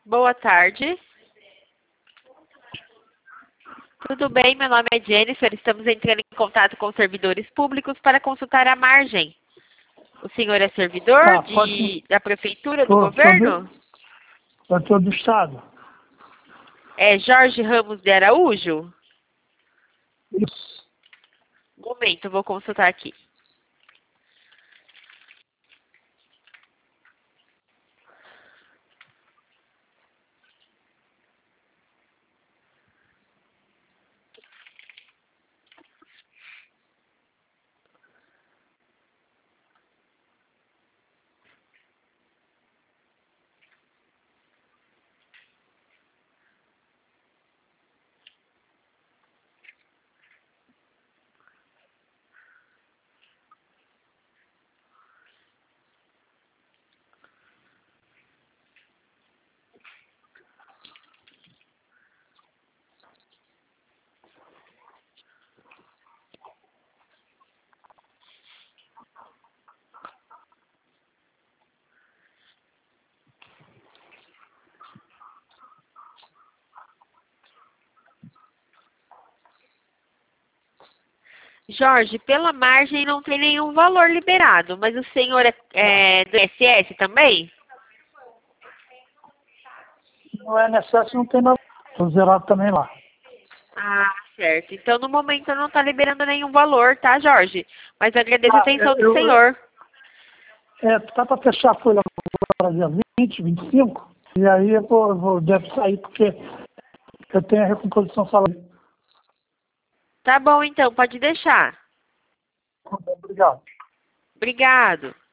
Boa tarde. Tudo bem? Meu nome é Jennifer. Estamos entrando em contato com servidores públicos para consultar a margem. O senhor é servidor da prefeitura, do governo? Eu sou do Estado. É Jorge Ramos de Araújo? Isso. Um momento, eu vou consultar aqui. Jorge, pela margem não tem nenhum valor liberado, mas o senhor é do INSS também? No INSS não tem nada. Estou zerado também lá. Ah, certo. Então, no momento, não está liberando nenhum valor, tá, Jorge? Mas agradeço a atenção do senhor. Tá para fechar a folha agora dia 20, 25, e aí devo sair porque eu tenho a recomposição salarial. Tá bom, então, pode deixar. Obrigado. Obrigado.